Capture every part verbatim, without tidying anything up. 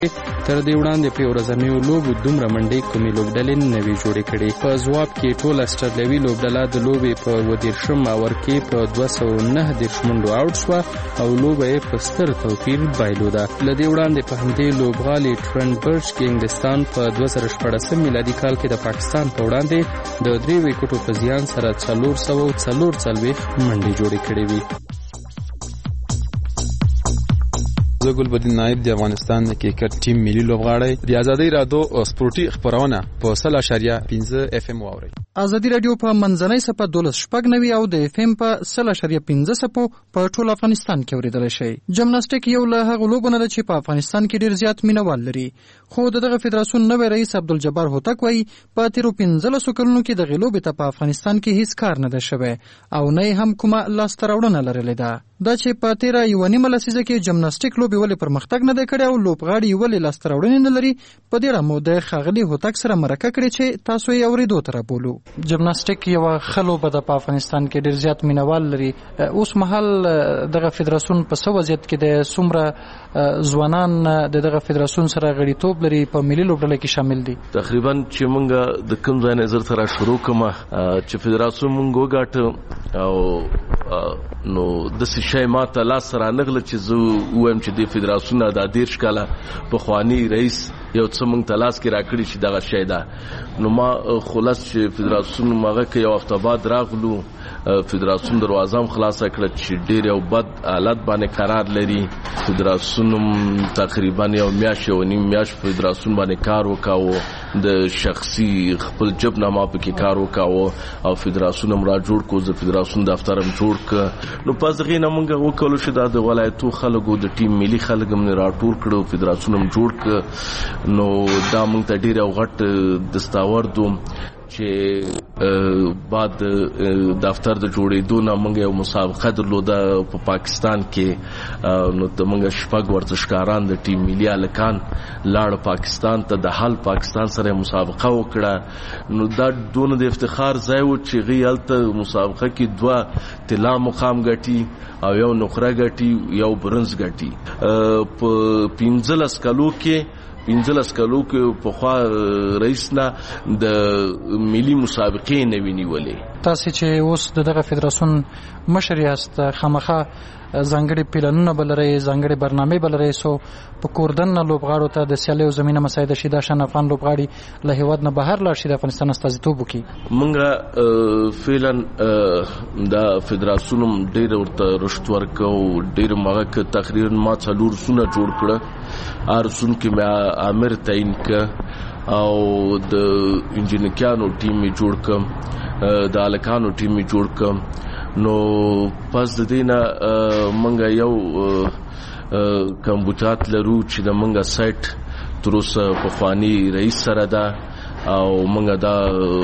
تر دې وړاندې په ورځنیو لوبو دومره منډې کومې لوبډلې نه وي جوړې کړې. په ځواب کې ټوله اسټرالوي لوبډله د لوبې په اووه دېرشم اوور کې په دوه سوه نهه دېرش منډو آوټ شوه او لوبه یې په ستر توپیر بایلوده. له دې وړاندې په همدې لوبغالي ټرنټ برج کې انګلستان په دوه زره شپاړسم میلادي کال کې د پاکستان په وړاندې د درې ویکټو په زیان سره څلور سوه څلور څلوېښت منډې جوړې کړې وي. زه ګلبدین نایب د افغانستان د کرکټ ټیم ملي لوبغاړی د ازادي رادیو سپورتي خبرونه په سل اشاریه پنځه اف ام واوري. ازادي رادیو په منځنۍ صفه دولس شپږ نوي او د اف ام په سل اشاریه پنځه صفو په ټول افغانستان کې اوریدل شي. جمناستیک یو له هغو لوبو نه ده چې په افغانستان کې ډیر زیات مینوال لري، خو دغه فدراسیون نوی رئیس عبدالجبار هوتک وایي په تیرو پنځلسو کلونو کې دغه لوبې ته په افغانستان کې هیڅ کار نه ده شوی او نه هم کومه لاسته راوړنه لرلې ده. دا چې په تیره یوه نیمه لسیزه کې جمناستیک لوبې ولې پرمختګ نه دی کړی او لوبغاړي ولې لاسته راوړنې نه لري، په دې اړه مو د ښاغلي هوتک سره مرکه کړې چې تاسو یې اورېدو ته رابولو. جمناستیک یوه ښه لوبه ده په افغانستان کې، ډېر زیات مینوال لري. اوس مهال دغه فدراسیون په څه وضعیت کې دی؟ څومره ځوانان د دغه فدراسیون سره غړیتوب لري، په ملي لوبډله کې شامل دي؟ تقریبا چې مونږ د کوم ځای نه زر سره شروع کومه چې فدراسیون مونږ وګاټه او نو داسې شی ما ته لاس سره نغله چې زه ووایم چې د فدراسیون دا دېرش کاله پخواني رئیس یو څه مونږ ته لاس کې راکړي چې دغه شی ده. نو ما خلاص چې فدراسیون هغه کې یو هفته بعد راغلو، فدراسیون دروازه هم خلاصه کړه چې ډېر یو بد حالت باندې قرار لري. فدراسیون تقریبا یو میاشت یو نیم میاشت فدراسیون باندې کار وکاوه، د شخصي خپل جب نه ما پکې کار وکاوه او فدراسیون هم را جوړ کړو، د فدراسیون دفتر هم جوړ کړ. نو پس دغې نه مونږ وکولو چې دا د ولایتو خلکو د ټیم ملي خلک هم راټول کړو، فدراسیون هم جوړ کړ. نو دا مونږ ته ډېر یو غټ دستاورد و چې بعد دفتر د جوړېدو نه مونږ یو مسابقه درلوده په پاکستان کې. نو د مونږ شپږ ورزشکاران د ټیم ملي هلکان لاړ پاکستان ته، د حال پاکستان سره مسابقه وکړه. نو دا دونه د افتخار ځای و چې هغوی هلته مسابقه کې دوه طلا مقام ګټي او یو نقره ګټي، یو برنز ګټي. په پنځلس کلو کې پنځلس کلو کې پخوا رئیس نه د ملي مسابقې نه وي نیولې. تاسې چې اوس د دغه فدراسیون مشر یاست، خامخا ځانګړي پلانونه به لرئ، ځانګړې برنامې به لرئ څو په کوردن نه لوبغاړو ته د سیالیو زمینه مساعده شي، دا شان افغان لوبغاړي له هېواد نه بهر لاړ شي د افغانستان استازیتوب وکړي. مونږ فعلا دا فدراسیون هم ډېر ورته رشد ورکړ، ډېر مغه که تقریبا ما څلور سونه جوړ کړه، هر سون کې مې امر تعین کړ او د انجینرانو ټیم یې جوړ کړم، د هلکانو ټیم یې جوړ کړم. نو پس د دې نه مونږ یو کمبوچات لرو چې د مونږ سایټ تر اوسه پخواني رئیس سره ده او مونږ دا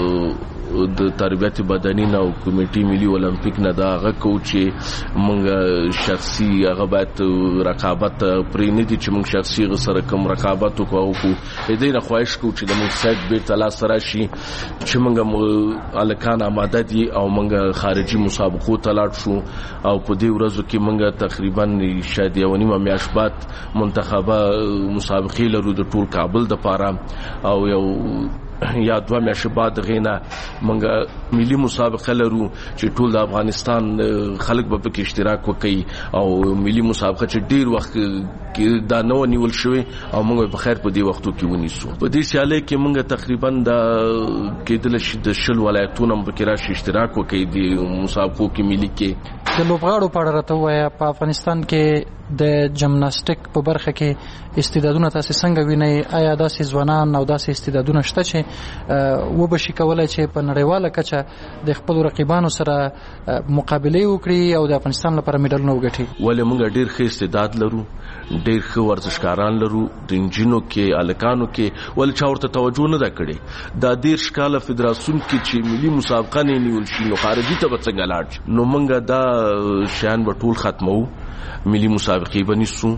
د تربیت بدني نه او کمیټې ملي اولمپیک نه دا هغه کو چې مونږ شخصي هغه باید رقابت پرې نه دي چې مونږ شخصي سره کوم رقابت وکړو. دې نه خواهش کوو چې د مونږ سایټ بیرته لاس راشي چې مونږ هلکان آماده دي او مونږ خارجي مسابقو ته لاړ شو او په دې ورځو کې مونږ تقریبا شاید یو نیمه میاشت بعد منتخبه مسابقې لرو د ټول کابل دپاره او یو یا دوه میاشتې بعد غینا مونږ ملي مسابقه لرو چې ټول د افغانستان خلک به پکې اشتراک وکړي او ملي مسابقه چې ډیر وخت کې دا نو نیول شوی او مونږ په خیر په دې وختو کې ونیسو. په دې سیالۍ کې مونږ تقریبا د کېدل شي د شل ولایتونو پکې راشي اشتراک وکړي د مسابقو کې ملي کې. د لوبغاړو په اړه راته ووایه، په افغانستان کې د جمناستیک په برخه کې استعدادونه تاسې څنګه وینئ؟ آیا داسې ځوانان او داسې استعدادونه شته چې وبشي کولای چې په نړیواله کچه د خپلو رقیبانو سره مقابلې وکړي او د افغانستان لپاره میډالونه وګټي؟ ولې موږ ډېر ښه استعداد لرو، ډېر ښه ورزشکاران لرو، د انجینو کې هلکانو کې، ولې چا ورته توجه نه ده کړې؟ دا دېرش کاله فدراسیون کې چې ملي مسابقه نه نیول شي نو خارجي ته به څنګه لاړ شي؟ نو موږ دا شیان به ټول ختمو، ملي مسابقې به نیسو،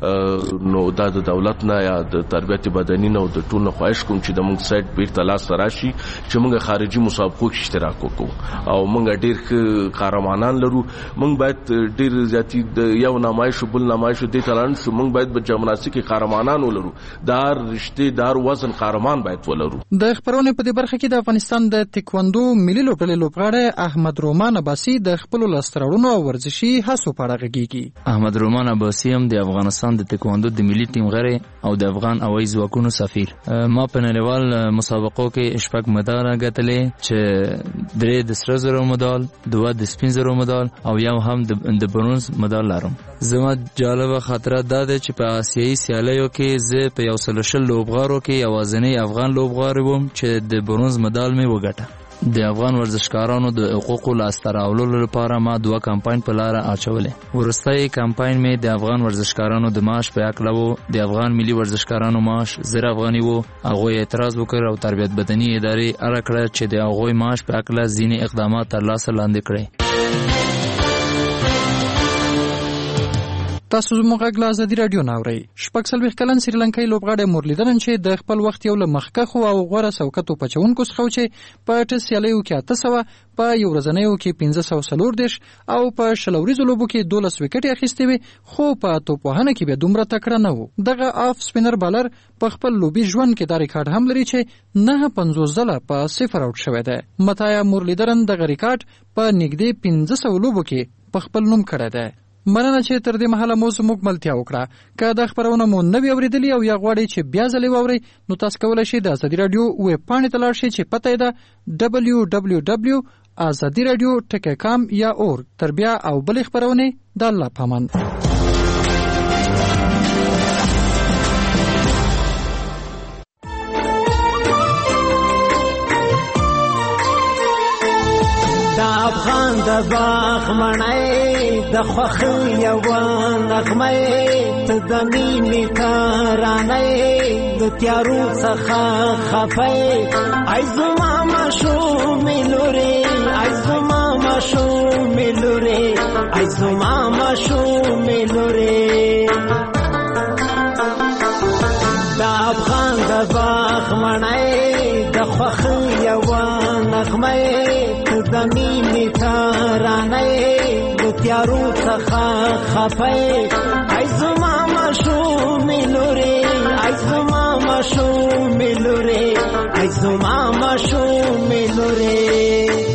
نو دا د دولت نه یا د تربیت بدني نه او د ټول خواهش کوم چې د موږ سایت بیرته لاس راشي چې موږ خارجي مسابقو کې اشتراک وکړو او موږ ډېر قهرمانان لرو. موږ باید ډېر زیاتی د یو نمایش بل نمایش دې تلان شو. موږ باید په جمناستیک کې قهرمانان ولرو، دار رشته دار وزن قهرمان باید ولرو. د خبرونې په دې برخه کې د افغانستان د تکواندو ملي لوبډلې لوبغاړی احمد رومان عباسي د خپل لاستراوړونو او ورزشي هڅو په اړه غږیږي. احمد رومان عباسي هم د افغانستان د تکواندو د ملي ټیم غړی او د افغان هوایي ځواکونو سفیر. ما په نړیوال مسابقو کې شپږ مډال ګټلې چې درې د سره زرو مډال، دوه د سپین زرو مډال او یو هم د برونز مډال لرم. زما جالبه خاطره دا ده چې په آسیایي سیالیو کې زه په یو سل شل لوبغاړو کې یوازینی افغان لوبغاړی وم چې د برونز مډال مې وګټه. د افغان ورزشکارانو د حقوقو لاسته راوړلو لپاره ما دوه کمپاین په لاره اچولې. وروستی کمپاین مې د افغان ورزشکارانو د معاش په هکله و. د افغان ملي ورزشکارانو معاش زر افغاني و. هغوی اعتراض وکړ او تربیت بدني ادارې اړه کړه چې د هغوی معاش په هکله ځینې اقدامات ترلاسه لاندې کړي. تاسو زموږ غږ له ازادي راډیو نه اورئ. شپږ څلوېښت کلن سریلانکایي لوبغاړی مورلیدرن چې د خپل وخت یو له مخکښو او غوره سوکتو پچونکو څخه و چې په ټس سیالیو کې اته سوه، په یو ورځنیو کې پنځه سوه څلور دېرش او په شل وریځو لوبو کې دولس ویکټې اخیستې وې، خو په توپوهنه کې بیا دومره تکړه نه و. دغه آف سپینر بالر په خپل لوبي ژوند کې دا ریکارډ هم لري چې نه پنځوس ځله په صفر آوټ شوی دی. متایا مورلیدرن دغه ریکارډ په نږدې پنځه سوه لوبو کې په خپل نوم کړی دی. مننه چې تر دې مهاله مو زموږ ملتیا وکړه. که دا خبرونه مو نه وي اورېدلي او یا غواړئ چې بیا ځلې واورئ، نو تاسو کولی شئ د ازادي راډیو ویب پاڼې ته لاړ شئ چې پته یې ده ډبلیو ډبلیو ډبلیو ازادي راډیو ټکی کام یا اور. تر بیا او بلې خبرونې د الله پامان. افغان د باغ مړی د خوښۍ یوه نغمه ته د مینې ترانه د تیارو څخه خفه ای زما ماشومې لورې ای زما ماشومې لورې ای زما ماشومې لورې د افغان د باغ مړی د خوښۍ یوه نغمه د مینې ترانه د تیارو څخه خفه ای زما ماشومې لورې ای زما ماشومې لورې ای زما ماشومې لورې.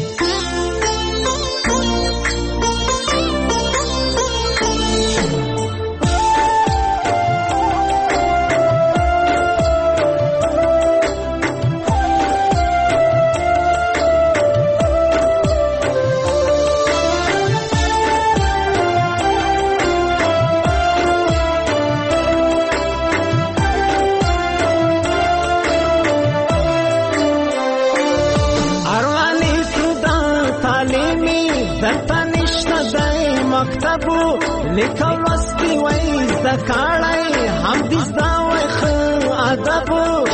لیکل لوستی وای زده کړی هم دې زده وای ښه ادب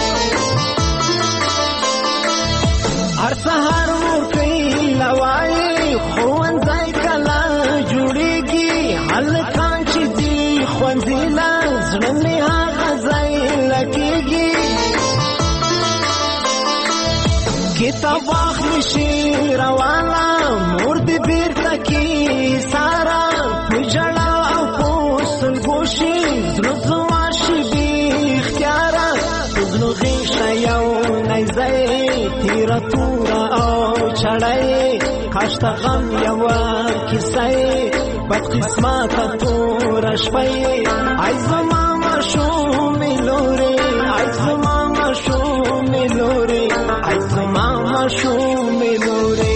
هر سهار ورکوي لوایي ښوونځی کله جوړېږي هلکان چې ځي ښوونځي له زړه مې هغه ځای لګېږي کتاب واخلي شي روانه مور دې بېرته کې ساره په ژړا او په سلګوشي زړه زما شي بې اختیاره په زړه غېږه یو نیزی تیره توره او چړی کاش د غم یوه کیسه بدقسمته توره شپی ای زما ماشومې لورې ای زما ماشومې لورې ای زما ماشومې لورې.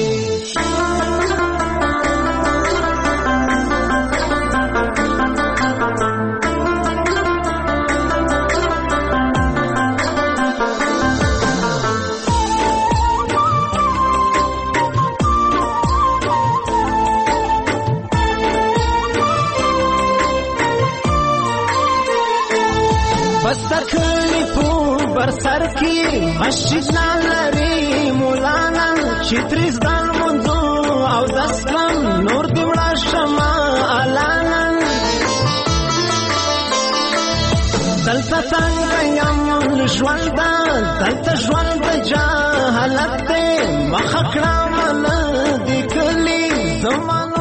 سر کی مسجد نالری مولانا چتریز دان منزو او دستم نور دیوڑا شما علانا دلته څنګه یم ژوند ده دلته ژوند د جهالت دی مخه کړه مله د کلي زمانه